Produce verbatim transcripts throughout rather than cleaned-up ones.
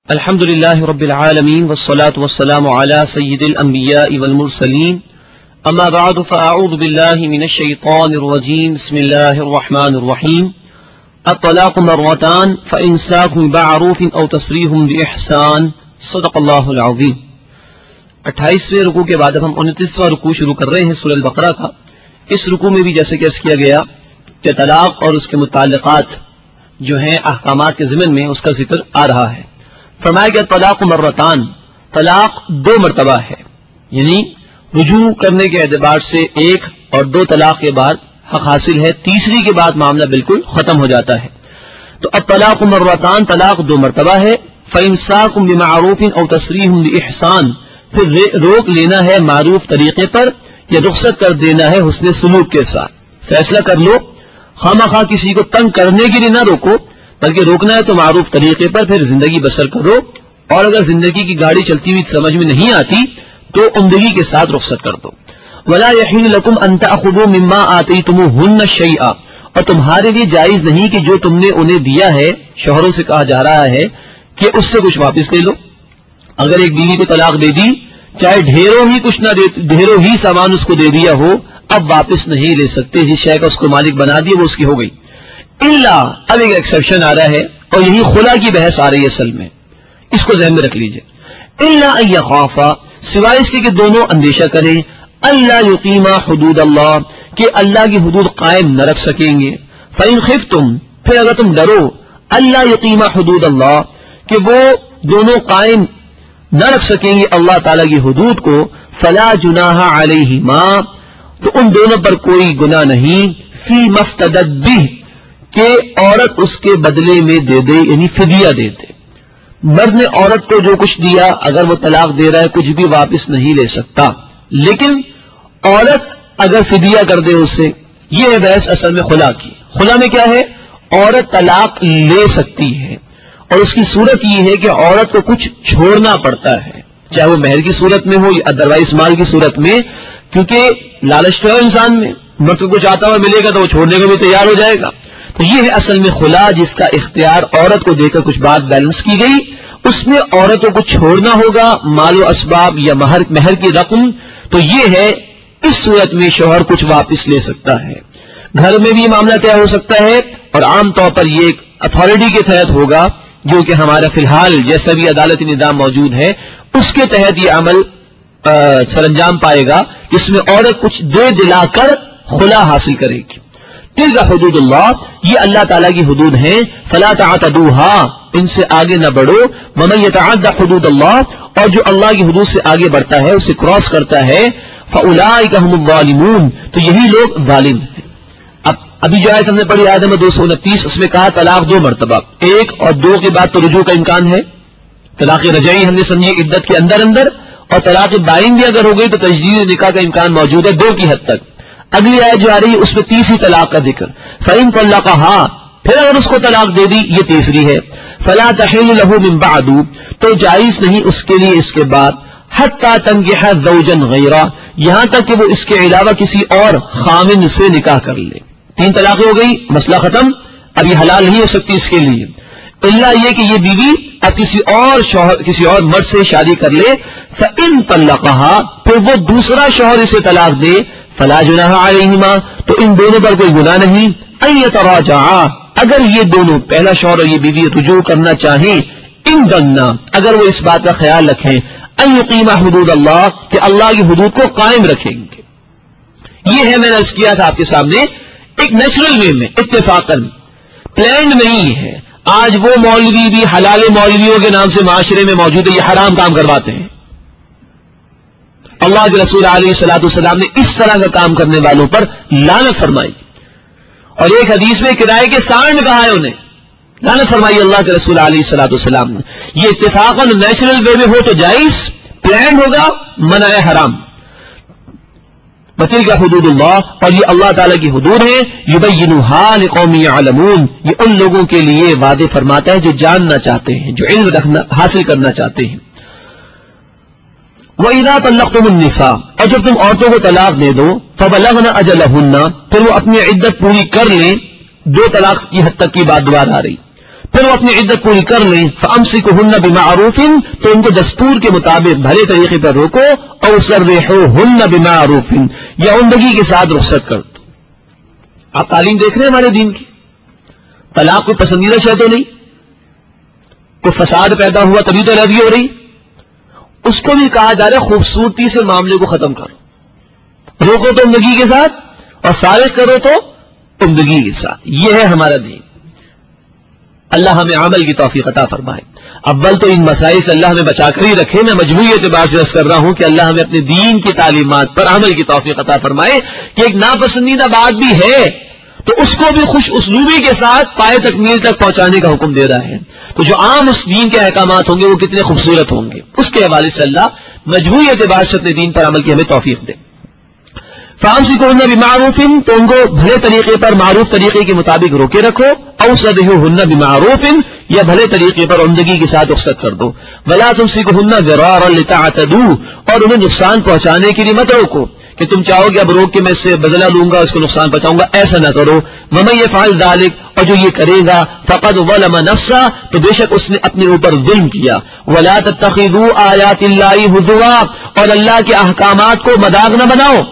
الحمد لله رب العالمين والصلاة والسلام على سيد الأنبياء والمرسلين أما بعد فأعوذ بالله من الشيطان الرجيم بسم الله الرحمن الرحيم الطلاق مرتان فإمساك بمعروف أو تسريح بإحسان صدق الله العظيم. اٹھائیسویں رکوع کے بعد اب ہم انتیسواں رکوع شروع کر رہے ہیں سورہ البقرہ کا. اس رکوع میں بھی جیسے کہ عرض کیا گیا کہ طلاق اور اس کے متعلقات جو ہیں احکامات کے ضمن میں اس کا ذکر آ رہا ہے. فرمایا گیا طلاق مرتان، طلاق دو مرتبہ ہے، یعنی رجوع کرنے کے اعتبار سے ایک اور دو طلاق کے بعد حق حاصل ہے، تیسری کے بعد معاملہ بالکل ختم ہو جاتا ہے. تو اب طلاق مرتان، طلاق دو مرتبہ ہے. فإمساک بمعروف او تسریح بإحسان، پھر روک لینا ہے معروف طریقے پر یا رخصت کر دینا ہے حسن سلوک کے ساتھ. فیصلہ کر لو، خواہ کسی کو تنگ کرنے کے لیے نہ روکو، بلکہ روکنا ہے تو معروف طریقے پر پھر زندگی بسر کرو. اور اگر زندگی کی گاڑی چلتی ہوئی سمجھ میں نہیں آتی تو عمدگی کے ساتھ رخصت کر دو. ولا يحل لكم ان تاخذوا مما آتيتموهن شيئا، اور تمہارے لیے جائز نہیں کہ جو تم نے انہیں دیا ہے، شوہروں سے کہا جا رہا ہے کہ اس سے کچھ واپس لے لو. اگر ایک بیوی کو طلاق دے دی، چاہے ڈھیروں ہی کچھ نہ دے، ڈھیروں ہی سامان اس کو دے دیا ہو، اب واپس نہیں لے سکتے. جس شے کا اس کو مالک بنا دیا وہ اس کی ہو گئی. الا، اب ایک ایکسیپشن آ رہا ہے اور یہی خلا کی بحث آ رہی ہے اصل میں، اس کو ذہن میں رکھ لیجئے. الا ان یخافا، سوائے اس کے کہ دونوں اندیشہ کریں، اللہ یقیما حدود اللہ، کہ اللہ کی حدود قائم نہ رکھ سکیں گے. فإن خفتم، پھر اگر تم ڈرو، اللہ یقیما حدود اللہ، کہ وہ دونوں قائم نہ رکھ سکیں گے اللہ تعالیٰ کی حدود کو، فلا جناح علیہما، تو ان دونوں پر کوئی گناہ نہیں، فی مفتدت بہ، کہ عورت اس کے بدلے میں دے دے، یعنی فدیہ دے دے. مرد نے عورت کو جو کچھ دیا اگر وہ طلاق دے رہا ہے کچھ بھی واپس نہیں لے سکتا، لیکن عورت اگر فدیہ کر دے اس سے، یہ ہے بحث اصل میں خلا کی. خلا میں کیا ہے؟ عورت طلاق لے سکتی ہے اور اس کی صورت یہ ہے کہ عورت کو کچھ چھوڑنا پڑتا ہے، چاہے وہ مہر کی صورت میں ہو یا ادروائز مال کی صورت میں، کیونکہ لالچ تو ہے انسان میں، مرد کو کچھ آتا ہوا ملے گا تو وہ چھوڑنے کو بھی تیار ہو جائے گا. تو یہ ہے اصل میں خلا، جس کا اختیار عورت کو دے کر کچھ بات بیلنس کی گئی. اس میں عورتوں کو چھوڑنا ہوگا مال و اسباب یا مہر مہر کی رقم. تو یہ ہے اس صورت میں شوہر کچھ واپس لے سکتا ہے. گھر میں بھی معاملہ کیا ہو سکتا ہے، اور عام طور پر یہ ایک اتھارٹی کے تحت ہوگا جو کہ ہمارا فی الحال جیسا بھی عدالتی نظام موجود ہے اس کے تحت یہ عمل سر انجام پائے گا، جس میں عورت کچھ دے دلا کر خلا حاصل کرے گی. تلک حدود اللہ، یہ اللہ تعالیٰ کی حدود ہیں. فلا تعتدوها، ان سے آگے نہ بڑھو. ومن یتعد حدود اللہ، اور جو اللہ کی حدود سے آگے بڑھتا ہے، اسے کراس کرتا ہے، فاولئک هم الظالمون، تو یہی لوگ ظالم ہیں. اب ابھی جو آیت ہم نے پڑھی آیت نمبر دو سو انتیس، اس میں کہا طلاق دو مرتبہ، ایک اور دو کے بعد تو رجوع کا امکان ہے. طلاق رجعی ہم نے سمجھی عدت کے اندر اندر، اور طلاق بائن بھی اگر ہو گئی تو تجدید نکاح کا امکان موجود ہے دو کی حد تک. اگلی آیت جو آ رہی ہے اس میں تیسری طلاق کا ذکر. فَإِن طَلَّقَهَا، پھر اگر اس کو طلاق دے دی، یہ تیسری ہے. فَلَا تَحِلُّ لَهُ مِن بَعْدُ، تو جائز نہیں اس کے لیے اس کے بعد، حَتَّى تَنكِحَ زَوْجًا غَيْرَهُ، یہاں تک کہ وہ اس کے علاوہ کسی اور خامن سے نکاح کر لے. تین طلاقیں ہو گئی، مسئلہ ختم. اب یہ حلال نہیں ہو سکتی اس کے لیے، اللہ یہ کہ یہ بیوی اب کسی اور شوہر کسی اور مرد سے شادی کر لے. فَإِن طَلَّقَهَا، پھر وہ دوسرا شوہر اسے طلاق دے، فلا جناح علیہما، تو ان دونوں پر کوئی گناہ نہیں. ان یتراجعا، اگر یہ دونوں پہلا شوہر اور یہ بیوی رجوع کرنا چاہیں، ان ظنا، اگر وہ اس بات کا خیال رکھیں، ان یقیما حدود اللہ، کہ اللہ کی حدود کو قائم رکھیں گے. یہ ہے میں نے عرض کیا تھا آپ کے سامنے ایک نیچرل وے میں، اتفاقاً پلانڈ نہیں ہے. آج وہ مولوی بھی حلال مولویوں کے نام سے معاشرے میں موجود ہے، یہ حرام کام کرواتے ہیں. اللہ کے رسول علیہ الصلوۃ والسلام نے اس طرح کا کام کرنے والوں پر لعنت فرمائی، اور ایک حدیث میں کرائے کے سانڈ کہا ہے انہیں، لعنت فرمائی اللہ کے رسول علیہ الصلوۃ والسلام نے. یہ اتفاقاً نیچرل وے میں ہو تو جائز، پلان ہوگا منع حرام. وتلک حدود اللہ، اور یہ اللہ تعالیٰ کی حدود ہیں. یبینھا لقوم یعلمون، یہ ان لوگوں کے لیے وعدے فرماتا ہے جو جاننا چاہتے ہیں، جو علم رکھنا حاصل کرنا چاہتے ہیں. وَإِذَا طَلَّقْتُمُ النِّسَاءَ، اور جب تم عورتوں کو طلاق دے دو، فَبَلَغْنَ أَجَلَهُنَّ، پھر وہ اپنی عدت پوری کر لیں. دو طلاق کی حد تک کی بات دوبارہ آ رہی. پھر پھر وہ اپنی عدت پوری کر لیں فامسکوہن بمعروف تو ان کو دستور کے مطابق بھلے طریقے پر روکو او سرحوہن بمعروف یا عمدگی کے ساتھ رخصت کر دو. آپ تعلیم دیکھ رہے ہیں ہمارے دین کی. طلاق کوئی پسندیدہ شے تو نہیں, کوئی فساد پیدا ہوا تبھی تو رہی ہو رہی. اس کو بھی کہا جا رہا ہے خوبصورتی سے معاملے کو ختم کرو, روکو تو عمدگی کے ساتھ اور فارغ کرو تو عمدگی کے ساتھ. یہ ہے ہمارا دین. اللہ ہمیں عمل کی توفیق عطا فرمائے. اول تو ان مسائل سے اللہ ہمیں بچا کر ہی رکھے. میں مجموعی اعتبار سے عرض کر رہا ہوں کہ اللہ ہمیں اپنے دین کی تعلیمات پر عمل کی توفیق عطا فرمائے. کہ ایک ناپسندیدہ بات بھی ہے تو اس کو بھی خوش اسلوبی کے ساتھ پائے تکمیل تک پہنچانے کا حکم دے رہا ہے. تو جو عام اس دین کے احکامات ہوں گے وہ کتنے خوبصورت ہوں گے. اس کے حوالے سے اللہ مجموعی اعتبار سے اپنے دین پر عمل کی ہمیں توفیق دے. فامسکوہن بمعروف تو ان کو بھلے طریقے پر معروف طریقے کے مطابق روکے رکھو. او سرحوہن بمعروف یا بھلے طریقے پر عمدگی کے ساتھ رخصت کر دو. ولا تمسکوہن ضرارا لتعتدوا اور انہیں نقصان پہنچانے کے لیے مت روکو کہ تم چاہو کہ اب روک کے میں اس سے بدلہ لوں گا, اس کو نقصان پہنچاؤں گا. ایسا نہ کرو. ومن یفعل ذلک اور جو یہ کرے گا فقد ظلم نفسہ تو بے شک اس نے اپنے اوپر ظلم کیا. ولا تتخذوا آیات اللہ ہزوا اور اللہ کے احکامات کو مذاق نہ بناؤ.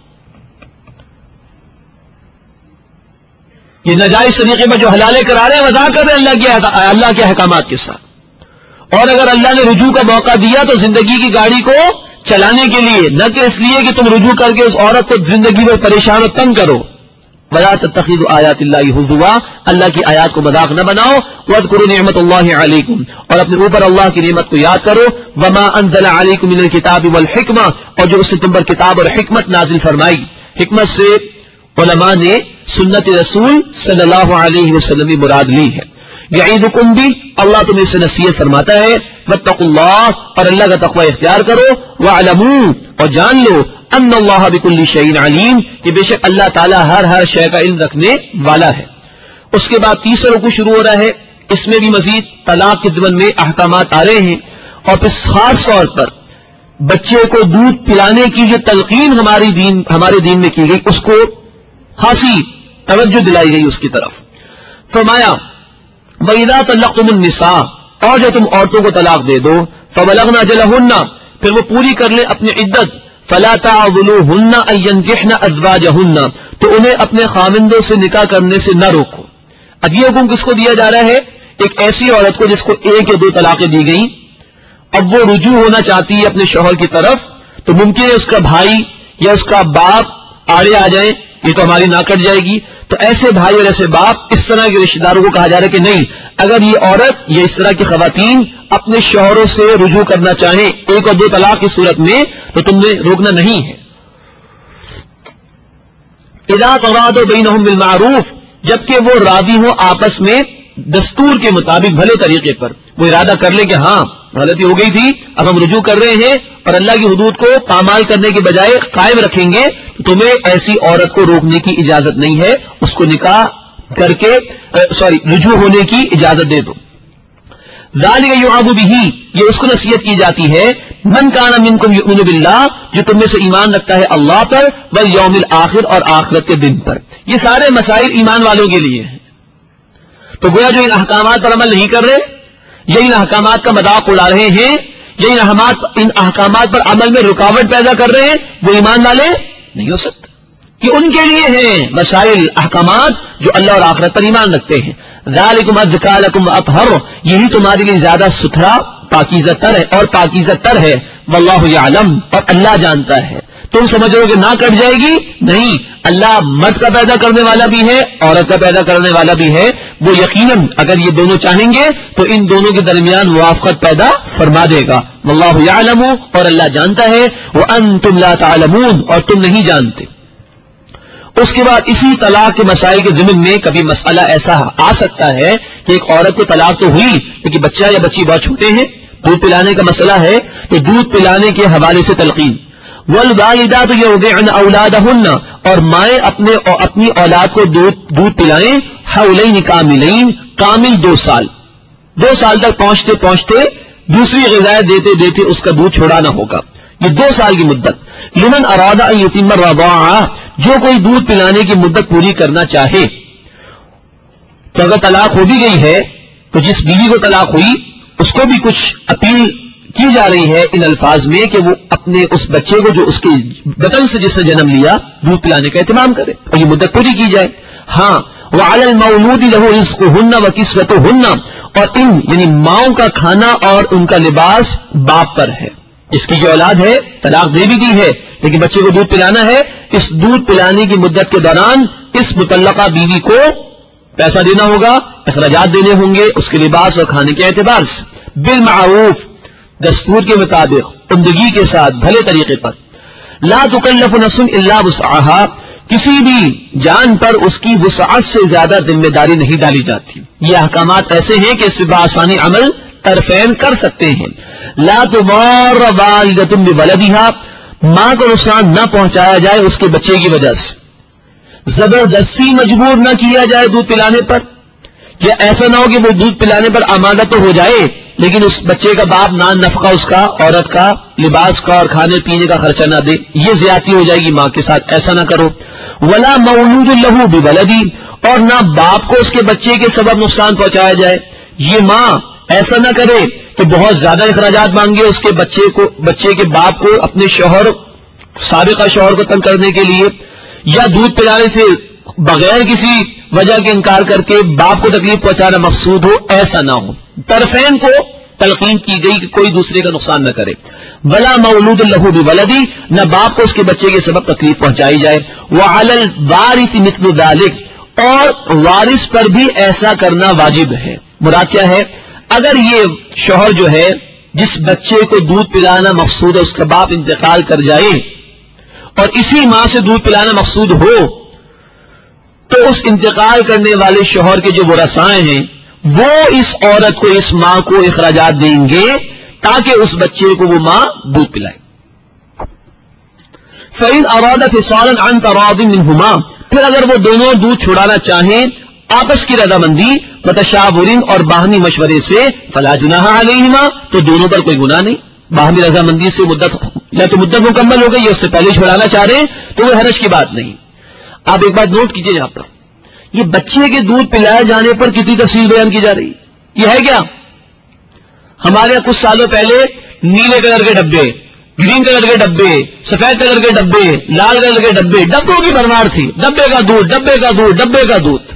یہ ناجائز طریقے پر جو حلالے کرا رہے ہیں مذاق کر رہے ہیں اللہ کے اللہ کے احکامات کے ساتھ. اور اگر اللہ نے رجوع کا موقع دیا تو زندگی کی گاڑی کو چلانے کے لیے, نہ کہ اس لیے کہ تم رجوع کر کے اس عورت کو زندگی میں پریشان و تنگ کرو. ولا تتخذوا آیات اللہ ہزوا اللہ کی آیات کو مذاق نہ بناؤ. واذکروا نعمت اللہ علیکم اور اپنے اوپر اللہ کی نعمت کو یاد کرو. وما انزل علیکم من الکتاب والحکمہ اور جو اس نے تم پر کتاب اور حکمت نازل فرمائی. حکمت سے علماء نے سنت رسول صلی اللہ علیہ وسلم کی مراد لی ہے. یعیدکم بھی اللہ تمہیں سے نصیحت فرماتا ہے. واتقوا اللہ اور اللہ کا تقوی اختیار کرو. واعلموا اور جان لو ان اللہ بکل شیء علیم کہ بے شک اللہ تعالی ہر ہر شے کا علم رکھنے والا ہے. اس کے بعد تیسرا رکوع شروع ہو رہا ہے. اس میں بھی مزید طلاق کے ضمن میں احکامات آ رہے ہیں اور پھر خاص طور پر بچے کو دودھ پلانے کی جو تلقین ہماری دین ہمارے دین میں کی گئی اس کو خاصی توجہ دلائی گئی اس کی طرف. فرمایا وَإِذَا طَلَّقْتُمُ النِّسَاءَ اور جو تم عورتوں کو طلاق دے دو فَبَلَغْنَ أَجَلَهُنَّ پھر وہ پوری کر لیں اپنی عدت. فَلَا تَعْضُلُوهُنَّ أَن يَنكِحْنَ أَزْوَاجَهُنَّ تو انہیں اپنے خاوندوں سے نکاح کرنے سے نہ روکو. اب یہ حکم کس کو دیا جا رہا ہے؟ ایک ایسی عورت کو جس کو ایک یا دو طلاقیں دی گئیں, اب وہ رجوع ہونا چاہتی ہے اپنے شوہر کی طرف تو ممکن ہے اس کا بھائی یا اس کا باپ آڑے آ جائیں, یہ تو ہماری نہ کٹ جائے گی. تو ایسے بھائی اور ایسے باپ اس طرح کے رشتہ داروں کو کہا جا رہا ہے کہ نہیں, اگر یہ عورت یا اس طرح کی خواتین اپنے شوہروں سے رجوع کرنا چاہیں ایک اور دو طلاق کی صورت میں تو تم نے روکنا نہیں ہے. اذا تراضوا بینہم بالمعروف جبکہ وہ راضی ہوں آپس میں دستور کے مطابق بھلے طریقے پر. وہ ارادہ کر لے کہ ہاں غلطی ہو گئی تھی, اب ہم رجوع کر رہے ہیں اور اللہ کی حدود کو پامال کرنے کے بجائے قائم رکھیں گے تو تمہیں ایسی عورت کو روکنے کی اجازت نہیں ہے, اس کو نکاح کر کے سوری رجوع ہونے کی اجازت دے دو. ذالک یعظ بہ یہ اس کو نصیحت کی جاتی ہے من کان منکم یؤمن باللہ جو تم میں سے ایمان رکھتا ہے اللہ پر والیوم الآخر اور آخرت کے دن پر. یہ سارے مسائل ایمان والوں کے لیے ہیں. تو گویا جو ان احکامات پر عمل نہیں کر رہے یا ان احکامات کا مذاق اڑا رہے ہیں یا ان احکامات ان احکامات پر عمل میں رکاوٹ پیدا کر رہے ہیں وہ ایمان والے نہیں ہو سکتے. یہ ان کے لیے ہیں مسائل احکامات جو اللہ اور آخرت پر ایمان رکھتے ہیں. ذالکم ازکی لکم واطہر یہی تمہارے لیے زیادہ ستھرا پاکیزہ تر ہے اور پاکیزہ تر ہے. واللہ یعلم اور اللہ جانتا ہے. تم سمجھ رہے ہو کہ نہ کٹ جائے گی, نہیں, اللہ مرد کا پیدا کرنے والا بھی ہے عورت کا پیدا کرنے والا بھی ہے. وہ یقیناً اگر یہ دونوں چاہیں گے تو ان دونوں کے درمیان موافقت پیدا فرما دے گا. واللہ یعلم اور اللہ جانتا ہے. وانتم لا تعلمون اور تم نہیں جانتے. اس کے بعد اسی طلاق کے مسائل کے ضمن میں کبھی مسئلہ ایسا آ سکتا ہے کہ ایک عورت کو طلاق تو ہوئی لیکن بچہ یا بچی بہت چھوٹے ہیں, دودھ پلانے کا مسئلہ ہے تو دودھ پلانے کے حوالے سے تلقین. والوالدات یرضعن اولادہن اور مائیں اپنے اپنی اولاد کو دودھ دودھ پلائیں حولین کاملین کامل دو سال دو سال تک پہنچتے پہنچتے دوسری غذائیں دیتے دیتے اس کا دودھ چھوڑانا ہوگا. یہ دو سال کی مدت. لمن اراد ان یتم الرضاعہ جو کوئی دودھ پلانے کی مدت پوری کرنا چاہے. تو اگر طلاق ہو بھی گئی ہے تو جس بیوی کو طلاق ہوئی اس کو بھی کچھ اپیل کی جا رہی ہے ان الفاظ میں کہ وہ اپنے اس بچے کو جو اس کے بطن سے جس نے جنم لیا دودھ پلانے کا اہتمام کرے اور یہ مدت پوری کی جائے. ہاں وعلی المولود له رزقهن وکسوتهن، اور ان یعنی ماؤں کا کھانا اور ان کا لباس باپ پر ہے. اس کی جو اولاد ہے طلاق دے بھی دی ہے لیکن بچے کو دودھ پلانا ہے. اس دودھ پلانے کی مدت کے دوران اس مطلقہ بیوی کو پیسہ دینا ہوگا، اخراجات دینے ہوں گے اس کے لباس اور کھانے کے اعتبار سے، بالمعروف دستور کے مطابق، عمدگی کے ساتھ، بھلے طریقے پر. لا تکلف نفس الا وسعها، کسی بھی جان پر اس کی وسعت سے زیادہ ذمہ داری نہیں ڈالی جاتی. یہ احکامات ایسے ہیں کہ اس پہ بآسانی عمل طرفین کر سکتے ہیں. لا تضار والدۃ بولدها، ماں کو نقصان نہ پہنچایا جائے اس کے بچے کی وجہ سے، زبردستی مجبور نہ کیا جائے دودھ پلانے پر، یا ایسا نہ ہو کہ وہ دودھ پلانے پر آمادہ تو ہو جائے لیکن اس بچے کا باپ نان نفقہ اس کا، عورت کا لباس کا اور کھانے پینے کا خرچہ نہ دے، یہ زیادتی ہو جائے گی ماں کے ساتھ، ایسا نہ کرو. ولا مولود له بولدی، اور نہ باپ کو اس کے بچے کے سبب نقصان پہنچایا جائے. یہ ماں ایسا نہ کرے کہ بہت زیادہ اخراجات مانگے اس کے بچے کو، بچے کے باپ کو اپنے شوہر سابقہ شوہر کو تنگ کرنے کے لیے، یا دودھ پلانے سے بغیر کسی وجہ کے انکار کر کے باپ کو تکلیف پہنچانا مقصود ہو، ایسا نہ ہو. طرفین کو تلقین کی گئی کہ کوئی دوسرے کا نقصان نہ کرے. ولا مولود له بولدی، نہ باپ کو اس کے بچے کے سبب تکلیف پہنچائی جائے. وعلی الوارث مثل ذلك، اور وارث پر بھی ایسا کرنا واجب ہے. مراد کیا ہے؟ اگر یہ شوہر جو ہے جس بچے کو دودھ پلانا مقصود ہے اس کا باپ انتقال کر جائے اور اسی ماں سے دودھ پلانا مقصود ہو، تو اس انتقال کرنے والے شوہر کے جو ورثاء ہیں وہ اس عورت کو، اس ماں کو اخراجات دیں گے تاکہ اس بچے کو وہ ماں دودھ پلائے. فَإِنْ أَرَادَ فِصَالًا عَنْ تَرَاضٍ مِّنْهُمَا، پھر اگر وہ دونوں دودھ چھڑانا چاہیں آپس کی رضامندی، وتشاورٍ اور باہمی مشورے سے، فَلَا جُنَاحَ عَلَيْهِمَا، تو دونوں پر کوئی گناہ نہیں. باہمی رضامندی سے مدت، یا تو مدت مکمل ہو گئی یا اس سے پہلے چھڑانا چاہ رہے ہیں تو وہ حرج کی بات نہیں. آپ ایک بات نوٹ کیجئے یہاں پر، یہ بچے کے دودھ پلائے جانے پر کتنی تفصیل بیان کی جا رہی ہے. یہ ہے کیا؟ ہمارے یہاں کچھ سالوں پہلے نیلے کلر کے ڈبے، گرین کلر کے ڈبے، سفید کلر کے ڈبے، لال کلر کے ڈبے، ڈبوں کی بھرمار تھی، ڈبے کا دودھ، ڈبے کا دودھ، ڈبے کا دودھ.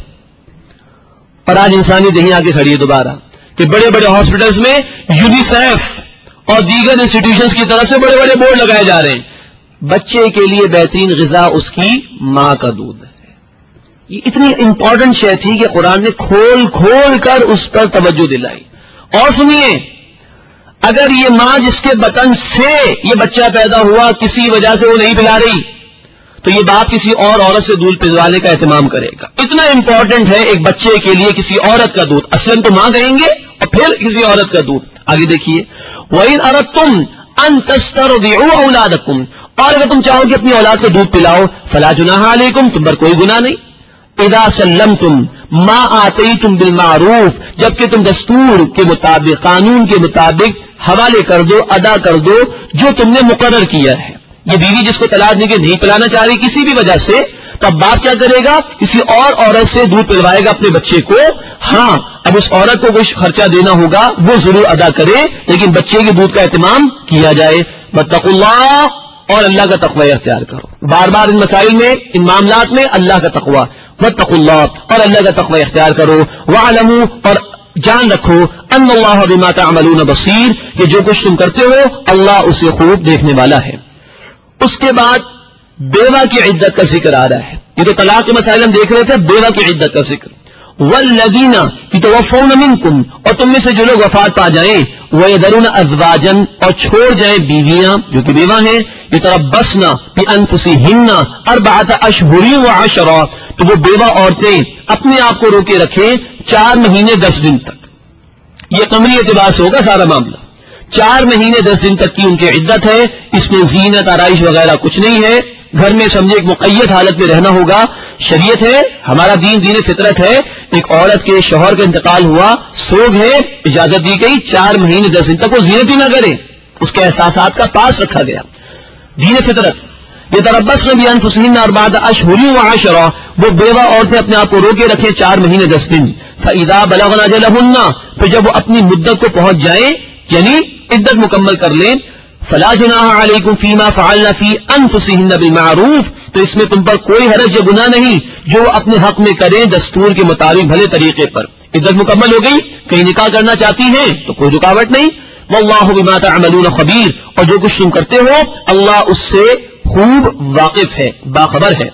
اور آج انسانی دہی آ کے کھڑی ہے دوبارہ کہ بڑے بڑے ہاسپٹلس میں یونیسیف اور دیگر انسٹیٹیوشنز کی طرف سے بڑے بڑے بورڈ لگائے جا رہے ہیں، بچے کے لیے بہترین غذا اس کی ماں کا دودھ ہے. یہ اتنی امپورٹنٹ شے تھی کہ قرآن نے کھول کھول کر اس پر توجہ دلائی. اور سنیے، اگر یہ ماں جس کے بطن سے یہ بچہ پیدا ہوا کسی وجہ سے وہ نہیں پلا رہی تو یہ باپ کسی اور عورت سے دودھ پلوانے کا اہتمام کرے گا. اتنا امپورٹنٹ ہے ایک بچے کے لیے کسی عورت کا دودھ، اصلاً تو ماں کہیں گے اور پھر کسی عورت کا دودھ. آگے دیکھیے، وَإِنْ أَرَدْتُمْ أَن تَسْتَرْضِعُوا أَوْلَادَكُمْ، اور اگر تم چاہو کہ اپنی اولاد کو دودھ پلاؤ، فَلَا جُنَاحَ عَلَيْكُمْ، تم پر کوئی گناہ نہیں. اذا سلمتم ما آتیتم بالمعروف، جبکہ تم دستور کے مطابق، قانون کے مطابق حوالے کر دو، ادا کر دو جو تم نے مقرر کیا ہے. یہ بیوی جس کو طلاق دے کے نہیں پلانا چاہ رہی کسی بھی وجہ سے، تو اب باپ کیا کرے گا؟ کسی اور عورت سے دودھ پلوائے گا اپنے بچے کو. ہاں اب اس عورت کو کچھ خرچہ دینا ہوگا وہ ضرور ادا کرے لیکن بچے کے دودھ کا اہتمام کیا جائے. واتقوا اللہ، اور اللہ کا تقوی اختیار کرو. بار بار ان مسائل میں، ان معاملات میں اللہ کا تقوی، واتقوا اللہ، اور اللہ کا تقوی اختیار کرو. وَاعْلَمُوا، اور جان رکھو، ان اللہ بما تعملون بصیر، کہ جو کچھ تم کرتے ہو اللہ اسے خوب دیکھنے والا ہے. اس کے بعد بیوہ کی عدت کا ذکر آ رہا ہے. یہ تو طلاق کے مسائل ہم دیکھ رہے تھے، بیوہ کی عدت کا ذکر. والذین یتوفون منکم، اور تم میں سے جو لوگ وفات پا جائیں، ویذرون ازواجا، اور چھوڑ جائیں بیویاں جو کہ بیوہ ہیں، یتربصن بانفسہن اربعۃ اشہر وعشرا، تو وہ بیوہ عورتیں اپنے آپ کو روکے رکھیں چار مہینے دس دن تک. یہ قمری اعتبار سے ہوگا سارا معاملہ. چار مہینے دس دن تک کی ان کی عدت ہے. اس میں زینت آرائش وغیرہ کچھ نہیں ہے. گھر میں سمجھے ایک مقید حالت میں رہنا ہوگا. شریعت ہے، ہمارا دین دین فطرت ہے. ایک عورت کے شوہر کا انتقال ہوا، سوگ ہے، اجازت دی گئی چار مہینے دس دن تک وہ زینت ہی نہ کرے، اس کے احساسات کا پاس رکھا گیا. دین فطرت. یتربصن بانفسہن اربعۃ اشہر وعشرہ، وہ بیوہ عورتیں اپنے آپ کو روکے رکھیں چار مہینے دس دن. فاذا بلغن اجلہن، پھر جب وہ اپنی مدت کو پہنچ جائیں یعنی عدت مکمل کر لیں، فلا جناح علیکم فیما فعلن فی انفسہن بالمعروف، تو اس میں تم پر کوئی حرج یا گناہ نہیں جو وہ اپنے حق میں کریں دستور کے مطابق بھلے طریقے پر. عدت مکمل ہو گئی، کہیں نکاح کرنا چاہتی ہیں تو کوئی رکاوٹ نہیں. واللہ بما تعملون خبیر، اور جو کچھ تم کرتے ہو اللہ اس سے خوب واقف ہے، باخبر ہے.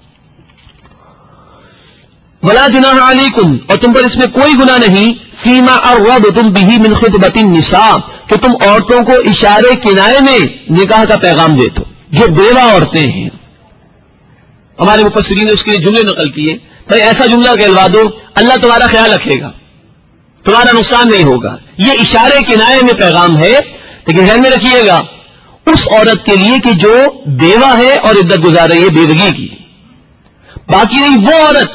ولا جناح علیکم، اور تم پر اس میں کوئی گناہ نہیں، فیما ارغبتم بہ من خطبۃ النساء، کہ تم عورتوں کو اشارے کنائے میں نکاح کا پیغام دے دو جو بیوہ عورتیں ہیں. ہمارے مفسرین نے اس کے لیے جملے نقل کیے، بھائی ایسا جملہ کہلوا دو اللہ تمہارا خیال رکھے گا، تمہارا نقصان نہیں ہوگا. یہ اشارے کنائے میں پیغام ہے، لیکن ذہن میں رکھیے گا اس عورت کے لیے کہ جو بیوہ ہے اور عدت گزار رہی ہے بیوگی کی. باقی رہی وہ عورت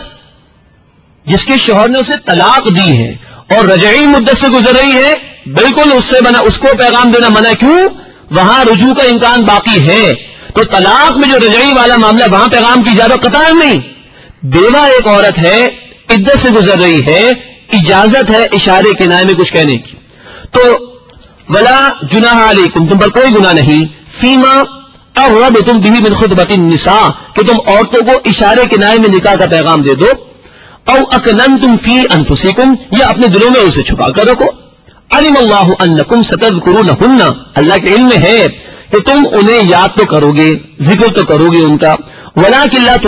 جس کے شوہر نے اسے طلاق دی ہے اور رجعی مدت سے گزر رہی ہے، بالکل اس سے بنا اس کو پیغام دینا منع. کیوں؟ وہاں رجوع کا امکان باقی ہے. تو طلاق میں جو رجعی والا معاملہ وہاں پیغام کی اجازت قطعا نہیں. بیوہ ایک عورت ہے عدت سے گزر رہی ہے، اجازت ہے اشارے کنائے میں کچھ کہنے کی. تو ولا جناح علیکم، تم پر کوئی گناہ نہیں، فیما ارغبتم بہ من خطبۃ النساء، کہ تم عورتوں کو اشارے کنائے میں نکاح کا پیغام دے دو. او اکننتم فی انفسکم، یا اپنے دلوں میں اسے چھپا کر رکھو. علم اللہ انکم ستذکرونہن، اللہ کے علم میں ہے کہ تم انہیں یاد تو کرو گے، ذکر تو کرو گے ان کا. ولکن لا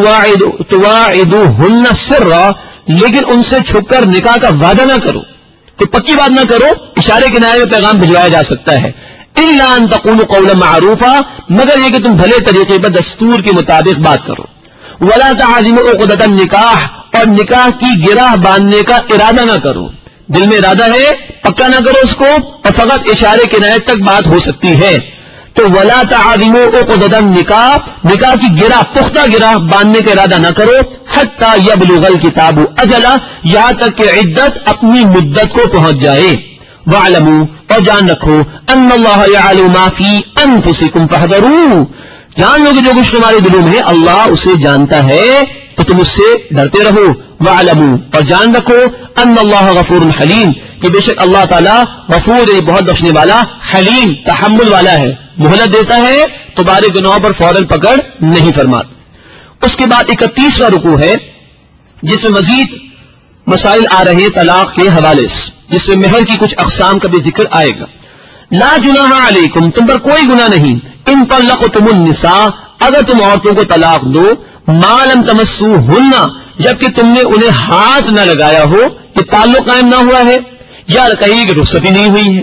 تواعدوہن سرا، لیکن ان سے چھپ کر نکاح کا وعدہ نہ کرو، تو پکی بات نہ کرو، اشارے کنائے میں پیغام بھجوایا جا سکتا ہے. الا ان تقولوا قولا معروفا، مگر یہ کہ تم بھلے طریقے پر دستور کے مطابق بات کرو. ولا تعزموا عقدۃ النکاح، اور نکاح کی گرہ باندھنے کا ارادہ نہ کرو. دل میں ارادہ ہے پکا نہ کرو اس کو، اور فقط اشارے کنائے تک بات ہو سکتی ہے. تو ولا تعزموا عقدۃ النکاح، نکاح کی گرہ پختہ گرہ باندھنے کا ارادہ نہ کرو. حتی یبلغ الکتاب اجلہ، یہاں تک کہ عدت اپنی مدت کو پہنچ جائے. وَاعْلَمُوا، اور جان رکھو، ان اللہ یعلم ما فی انفسکم فاحذروہ، جان لو کہ جو کچھ تمہارے دلوں میں ہے اللہ اسے جانتا ہے، تو تم اس سے ڈرتے رہو. وَاعْلَمُوا، اور جان رکھو، ان اللہ غفور حلیم، کہ بے شک اللہ تعالی غفور ہے، بہت بخشنے والا، حلیم تحمل والا ہے، مہلت دیتا ہے، تمہارے گناہوں پر فوراً پکڑ نہیں فرماتا. اس کے بعد اکتیسواں رکوع ہے جس میں مزید مسائل آ رہے طلاق کے حوالے سے، جس میں مہر کی کچھ اقسام کا بھی ذکر آئے گا. لا جناح علیکم، تم پر کوئی گناہ نہیں، ان طلقتم النساء، اگر تم عورتوں کو طلاق دو، ما لم تمسوہن، جبکہ تم نے انہیں ہاتھ نہ لگایا ہو، کہ تعلق قائم نہ ہوا ہے یا کہیں کہ رخصتی نہیں ہوئی ہے،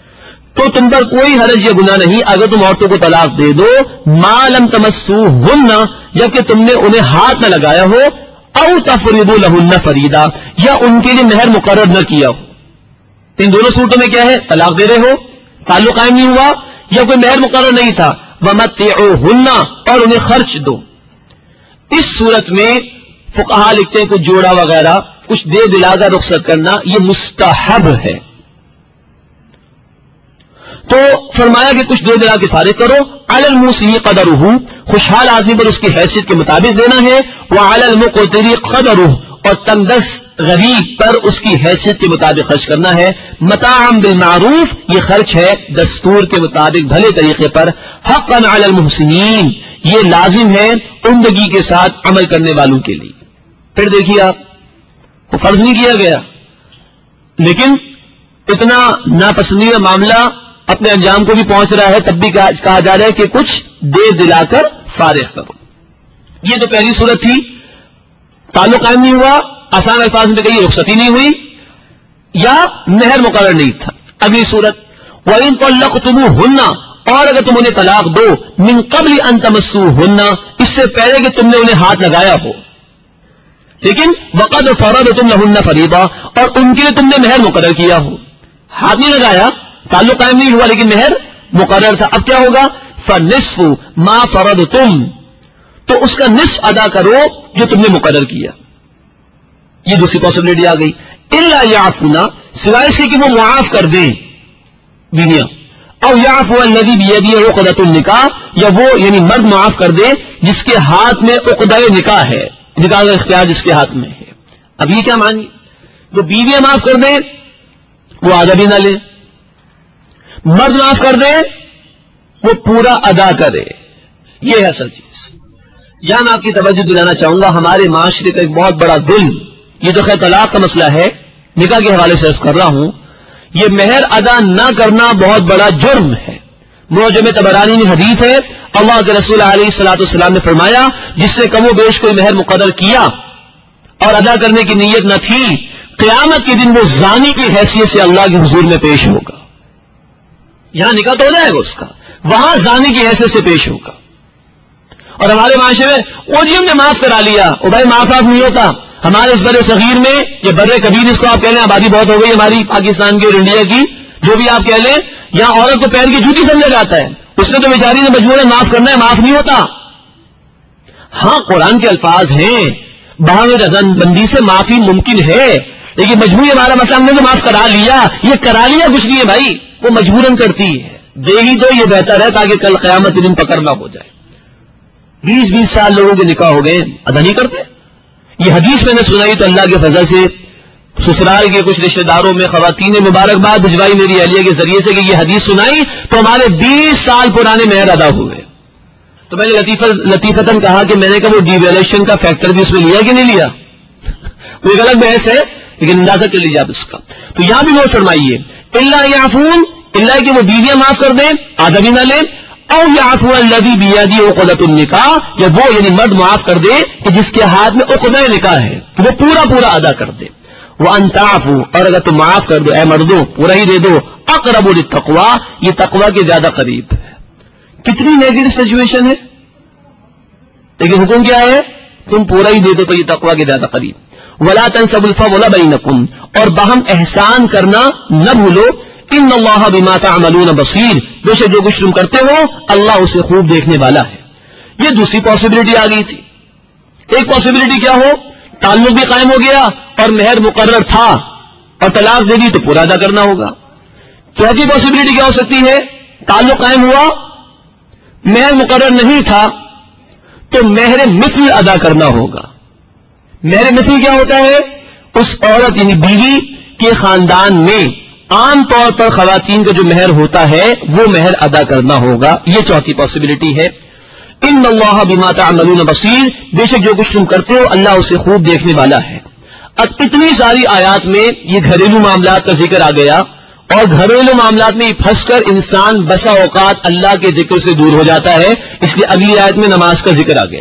تو تم پر کوئی حرج یا گناہ نہیں اگر تم عورتوں کو طلاق دے دو. ما لم تمسوہن، جبکہ تم نے انہیں ہاتھ نہ لگایا ہو، او تفریضوا لہن فریضہ، یا ان کے لیے مہر مقرر نہ کیا ہو. ان دونوں صورتوں میں کیا ہے؟ طلاق دے رہے ہو، تعلق قائم نہیں ہوا، یا کوئی مہر مقرر نہیں تھا. ومتعوہن، اور انہیں خرچ دو. اس صورت میں فقہا لکھتے ہیں کچھ جوڑا وغیرہ کچھ دے دلا کر رخصت کرنا یہ مستحب ہے. تو فرمایا کہ کچھ دے دلا کے فارغ کرو. علی الموسع قدرہ، خوشحال آدمی پر اس کی حیثیت کے مطابق دینا ہے. وعلی المقتر قدرہ، اور تنگ دست غریب پر اس کی حیثیت کے مطابق خرچ کرنا ہے. متاعا بالمعروف، یہ خرچ ہے دستور کے مطابق بھلے طریقے پر. حقا علی المحسنین، یہ لازم ہے عمدگی کے ساتھ عمل کرنے والوں کے لیے. پھر دیکھیے آپ وہ فرض نہیں کیا گیا، لیکن اتنا ناپسندیدہ معاملہ اپنے انجام کو بھی پہنچ رہا ہے، تب بھی کہا جا رہا ہے کہ کچھ دے دلا کر فارغ کرو. یہ تو پہلی صورت تھی، تعلق قائم نہیں ہوا، آسان الفاظ میں کہی رخصتی نہیں ہوئی یا مہر مقرر نہیں تھا. اگلی صورت وَإِن طَلَّقْتُمُوهُنَّ، اور اگر تم انہیں طلاق دو، من قبل ان تمسوهن، اس سے پہلے کہ تم نے انہیں ہاتھ لگایا ہو، لیکن وقد فرضتم لهن فریضہ، اور ان کے لیے تم نے مہر مقرر کیا ہو. ہاتھ نہیں لگایا، تعلق قائم نہیں ہوا، لیکن مہر مقرر تھا. اب کیا ہوگا؟ فَنِصْفُ مَا فَرَضْتُمْ، تو اس کا نصف ادا کرو جو تم نے مقرر کیا. یہ دوسری پاسبلٹی آ گئی. الا یعفونا، سوائے اس کے کہ وہ معاف کر دیں بیویاں، او یعفو الذی بیدہ عقدۃ النکاح، یا وہ یعنی مرد معاف کر دے جس کے ہاتھ میں عقدہ نکاح ہے، نکاح کا اختیار جس کے ہاتھ میں ہے. اب یہ کیا مانی؟ جو بیویاں معاف کر دیں وہ آدھا بھی نہ لے، مرد معاف کر دے وہ پورا ادا کرے. یہ ہے اصل چیز. یہاں میں آپ کی توجہ دلانا چاہوں گا ہمارے معاشرے کا ایک بہت بڑا ظلم، یہ تو خیر طلاق کا مسئلہ ہے، نکاح کے حوالے سے عرض کر رہا ہوں، یہ مہر ادا نہ کرنا بہت بڑا جرم ہے. معجم طبرانی میں حدیث ہے، اللہ کے رسول علیہ الصلوۃ والسلام نے فرمایا جس نے کم و بیش کوئی مہر مقرر کیا اور ادا کرنے کی نیت نہ تھی، قیامت کے دن وہ زانی کی حیثیت سے اللہ کے حضور میں پیش ہوگا. یہاں نکاح تو ہو جائے گا اس کا، وہاں زانی کی حیثیت سے پیش ہوگا. اور ہمارے معاشرے میں وہ جی ہم نے معاف کرا لیا، وہ بھائی معاف آف نہیں ہوتا. ہمارے اس بر صغیر میں، یہ بر کبیر اس کو آپ کہہ لیں، آبادی بہت ہو گئی ہماری پاکستان کی اور انڈیا کی، جو بھی آپ کہہ لیں، یہاں عورت کو پیر کی جوتی سمجھا جاتا ہے. اس نے تو بیچاری نے مجبور ہے معاف کرنا ہے، معاف نہیں ہوتا. ہاں قرآن کے الفاظ ہیں، باہم رضن بندی سے معافی ممکن ہے، لیکن مجبوری ہمارا مسئلہ ہم نے تو معاف کرا لیا. یہ کرا لیا کچھ نہیں ہے بھائی، وہ مجبوراً کرتی ہے. دے ہی دو، یہ بہتر ہے تاکہ کل قیامت کے دن پکڑ نہ ہو جائے. بیس بیس سال لوگوں کے نکاح ہو گئے، ادا نہیں کرتے. یہ حدیث میں نے سنائی تو اللہ کے فضل سے سسرال کے کچھ رشتہ داروں میں خواتین نے مبارکباد بھجوائی میری اہلیہ کے ذریعے سے کہ یہ حدیث سنائی تو ہمارے بیس سال پرانے مہر ادا ہوئے. تو میں نے لطیفہ لطیفتاً کہا کہ میں نے کہا وہ ڈیویلیشن کا فیکٹر بھی اس میں لیا کہ نہیں لیا؟ وہ ایک الگ بحث ہے، لیکن اندازہ کر لیجیے آپ اس کا. تو یہاں بھی نوٹ فرمائیے، اللہ یعفون، اللہ کہ وہ بیویاں معاف کر دیں، آدھا بھی نہ لیں. او یعفو الذی بیدہ عقدۃ النکاح، یا وہ یعنی مرد معاف کر دے کہ جس کے ہاتھ میں عقدہ نکاح ہے، کہ وہ پورا پورا ادا کر دے. وان تعفو، اور اگر تم معاف کر دو اے مردوں پورا ہی دے دو، اقرب للتقوی، یہ تقوی کے زیادہ قریب ہے. کتنی نیگیٹو سچویشن ہے، لیکن حکم کیا ہے؟ تم پورا ہی دے دو تو یہ تقوی کے زیادہ قریب. ولا تنسبوا الفضل بینکم، اور باہم احسان کرنا نہ بھولو. ان اللہ بما تعملون بصیر، بے شک جو کچھ تم کرتے ہو اللہ اسے خوب دیکھنے والا ہے. یہ دوسری پاسبلٹی آ گئی تھی. ایک پاسبلٹی کیا ہو، تعلق بھی قائم ہو گیا اور مہر مقرر تھا اور طلاق دے دی تو پورا ادا کرنا ہوگا. چوتھی پاسبلٹی کیا ہو سکتی ہے، تعلق قائم ہوا، مہر مقرر نہیں تھا تو مہر مثل ادا کرنا ہوگا. مہر مثل کیا ہوتا ہے، اس عورت یعنی بیوی کے خاندان میں عام طور پر خواتین کا جو مہر ہوتا ہے وہ مہر ادا کرنا ہوگا. یہ چوتھی پاسبلٹی ہے. ان اللہ بما تعملون بصیر، بے شک جو کچھ تم کرتے ہو اللہ اسے خوب دیکھنے والا ہے. اب اتنی ساری آیات میں یہ گھریلو معاملات کا ذکر آ گیا، اور گھریلو معاملات میں پھنس کر انسان بسا اوقات اللہ کے ذکر سے دور ہو جاتا ہے. اس لیے اگلی آیت میں نماز کا ذکر آ گیا.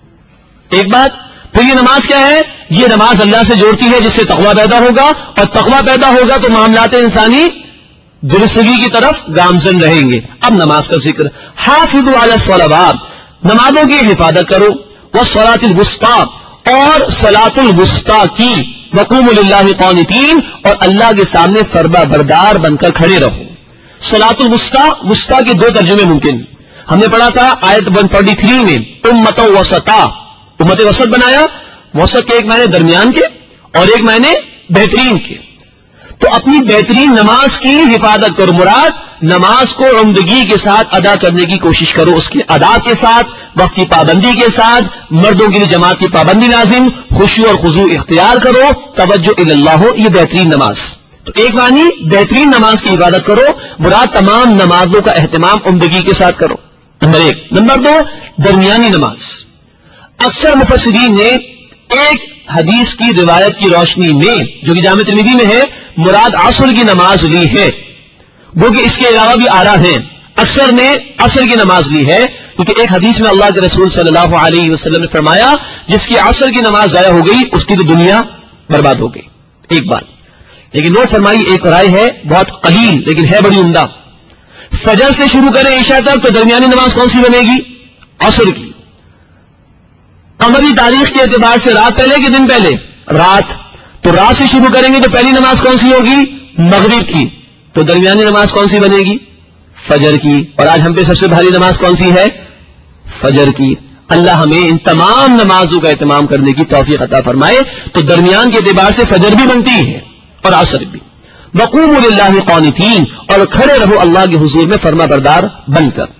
ایک بات پھر یہ نماز کیا ہے، یہ نماز اللہ سے جوڑتی ہے جس سے تقویٰ پیدا ہوگا، اور تقویٰ پیدا ہوگا تو معاملات انسانی درستگی کی طرف گامزن رہیں گے. اب نماز کا ذکر، حافظوا علی الصلوات، نمازوں کی حفاظت کرو، والصلاۃ الوسطیٰ، اور صلاۃ الوسطیٰ کی، وقوموا للہ قانتین، اور اللہ کے سامنے فرما بردار بن کر کھڑے رہو. صلاۃ الوسطیٰ، وسطیٰ کے دو ترجمے ممکن. ہم نے پڑھا تھا آیت ایک سو تینتالیس میں امۃ وسطا، امت وسط بنایا. وسط کے ایک معنی درمیان کے اور ایک معنی بہترین کے. تو اپنی بہترین نماز کی حفاظت کرو، مراد نماز کو عمدگی کے ساتھ ادا کرنے کی کوشش کرو، اس کی ادا کے ساتھ، وقت کی پابندی کے ساتھ، مردوں کے لیے جماعت کی پابندی لازم، خشوع اور خضوع اختیار کرو، توجہ الی اللہ ہو، یہ بہترین نماز. تو ایک معنی بہترین نماز کی عبادت کرو، مراد تمام نمازوں کا اہتمام عمدگی کے ساتھ کرو، نمبر ایک. نمبر دو، درمیانی نماز. اکثر مفسرین نے ایک حدیث کی روایت کی روشنی میں جو کہ جامع ترمذی میں ہے، مراد عصر کی نماز لی ہے، وہ کہ اس کے علاوہ بھی آرا ہیں. اکثر نے عصر کی نماز لی ہے کیونکہ ایک حدیث میں اللہ کے رسول صلی اللہ علیہ وسلم نے فرمایا جس کی عصر کی نماز ضائع ہو گئی اس کی تو دنیا برباد ہو گئی. ایک بات لیکن نوٹ فرمائی، ایک رائے ہے بہت قلیل لیکن ہے بڑی عمدہ. فجر سے شروع کریں عشاء تک تو درمیانی نماز کون سی بنے گی؟ عصر کی. قمری تاریخ کے اعتبار سے رات پہلے کہ دن پہلے؟ رات. تو رات سے شروع کریں گے تو پہلی نماز کون سی ہوگی؟ مغرب کی. تو درمیانی نماز کون سی بنے گی؟ فجر کی. اور آج ہم پہ سب سے بھاری نماز کون سی ہے؟ فجر کی. اللہ ہمیں ان تمام نمازوں کا اہتمام کرنے کی توفیق عطا فرمائے. تو درمیان کے اعتبار سے فجر بھی بنتی ہے اور عصر بھی. وقوموا للہ قانتین، اور کھڑے رہو اللہ کے حضور میں فرما بردار بن کر۔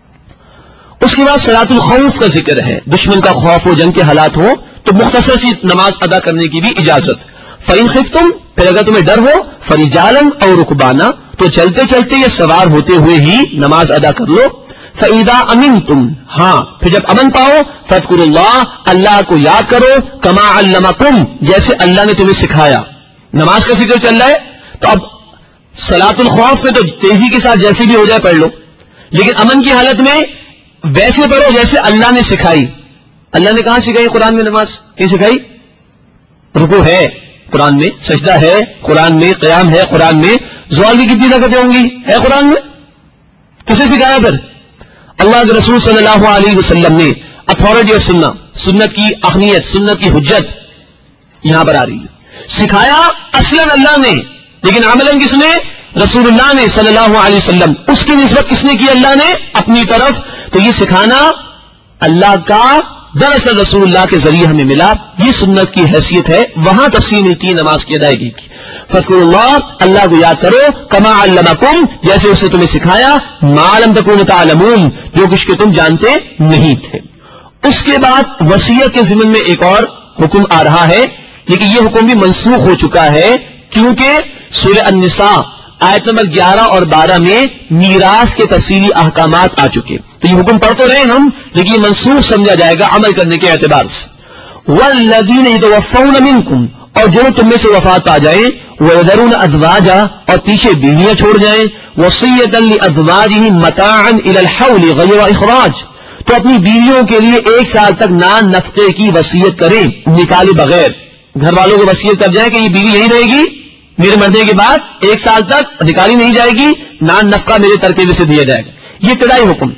اس کے بعد صلاۃ الخوف کا ذکر ہے، دشمن کا خوف ہو، جنگ کے حالات ہو تو مختصر سی نماز ادا کرنے کی بھی اجازت۔ فَإِنْ خِفْتُمْ، پھر اگر تمہیں ڈر ہو، فَرِجَالًا أَوْ رُكْبَانًا، تو چلتے چلتے یا سوار ہوتے ہوئے ہی نماز ادا کر لو۔ فَإِذَا أَمِنْتُمْ، ہاں پھر جب امن پاؤ، فَاذْكُرُوا اللَّهَ، اللہ کو یاد کرو، كَمَا عَلَّمَكُمْ، جیسے اللہ نے تمہیں سکھایا۔ نماز کا ذکر چل رہا ہے تو اب صلاۃ الخوف میں تو تیزی کے ساتھ جیسے بھی ہو جائے پڑھ لو، لیکن امن کی حالت میں ویسے پڑھو جیسے اللہ نے سکھائی۔ اللہ نے کہاں سکھائی قرآن میں نماز؟ کہیں سکھائی؟ رکوع ہے قرآن میں، سجدہ ہے قرآن میں، قیام ہے قرآن میں، زوال کی کتنی رکعتیں ہوں گی ہے قرآن میں۔ کسے سکھایا پھر؟ اللہ کے رسول صلی اللہ علیہ وسلم نے۔ اتھارٹی آف سنت، سنت کی اہمیت، سنت کی حجت یہاں پر آ رہی ہے۔ سکھایا اصلاً اللہ نے، لیکن عملاً کس نے؟ رسول اللہ نے صلی اللہ علیہ وسلم۔ اس کی نسبت کس نے کی؟ اللہ نے اپنی طرف۔ تو یہ سکھانا اللہ کا دراصل رسول اللہ کے ذریعے ہمیں ملا، یہ سنت کی حیثیت ہے، وہاں تفصیل ملتی ہے نماز کی ادائیگی کی۔ فَاذْكُرُوا اللَّهَ، اللہ کو یاد کرو، كَمَا عَلَّمَكُمْ، جیسے اسے تمہیں سکھایا، مَا لَمْ تَكُونُوا تَعْلَمُونَ، جو کچھ کہ تم جانتے نہیں تھے۔ اس کے بعد وصیت کے ضمن میں ایک اور حکم آ رہا ہے، لیکن یہ حکم بھی منسوخ ہو چکا ہے، کیونکہ سورہ النساء آیت نمبر گیارہ اور بارہ میں میراث کے تفصیلی احکامات آ چکے، تو یہ حکم پڑھ تو رہے ہم، لیکن یہ منسوخ سمجھا جائے گا عمل کرنے کے اعتبار سے۔ وَالَّذِينَ يَتَوَفَّوْنَ مِنكُمْ، اور جو تم میں سے وفات پا جائیں، وَيَذَرُونَ أَزْوَاجًا، اور پیچھے بیویاں چھوڑ جائیں، وَصِيَّةً لِأَزْوَاجِهِمْ مَتَاعًا إِلَى الْحَوْلِ غَيْرَ إِخْرَاجٍ، تو اپنی بیویوں کے لیے ایک سال تک نان نفقے کی وصیت کریں نکالے بغیر۔ گھر والوں کو وصیت کر جائیں کہ یہ بیوی یہی رہے گی میرے مرنے کے بعد، ایک سال تک نکالی نہیں جائے گی، نان نفقہ میرے ترکیب سے دیا جائے گا، یہ ابتدائی حکم۔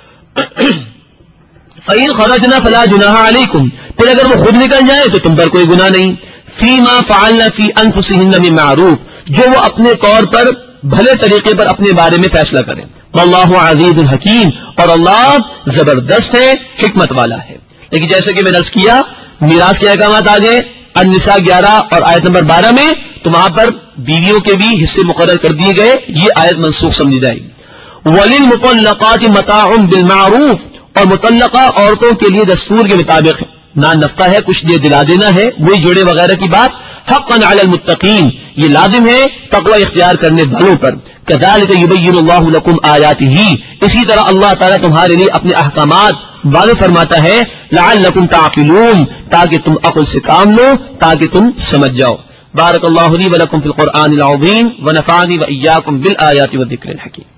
فَإِنْ خَرَجْنَا فَلَا جُنَاحَ عَلَيْكُمْ، پھر اگر وہ خود نکل جائیں تو تم پر کوئی گناہ نہیں۔ فِيمَا فَعَلْنَا فِي أَنفُسِهِنَّ مِن مَّعْرُوفٍ، جو وہ اپنے طور پر بھلے طریقے پر اپنے بارے میں فیصلہ کریں۔ وَاللَّهُ عَزِيزٌ حَكِيمٌ، اور اللہ زبردست ہے، حکمت والا ہے۔ لیکن جیسے کہ میں نے عرض کیا، میراث کے احکامات آ گئے النساء گیارہ اور آیت نمبر بارہ میں، تو وہاں پر بیویوں کے بھی حصے مقرر کر دیے گئے، یہ آیت منسوخ سمجھی جائے گی۔ وَلِلْمُطَلَّقَاتِ مَتَاعٌ بِالْمَعْرُوفِ، اور مطلقہ عورتوں کے لیے دستور کے مطابق نان نفقہ ہے، کچھ دے دلا دینا ہے، وہی جوڑے وغیرہ کی بات۔ حقاً علی المتقین، یہ لازم ہے تقوی اختیار کرنے والوں پر۔ کذالک یبین اللہ لکم آیاتہ، اسی طرح اللہ تعالیٰ تمہارے لیے اپنے احکامات واضح فرماتا ہے، لعلکم تعقلون، تاکہ تم عقل سے کام لو، تاکہ تم سمجھ جاؤ۔ بارک اللہ لی ولکم فی القرآن العظیم ونفعنی وإیاکم بالآیات والذکر الحکیم۔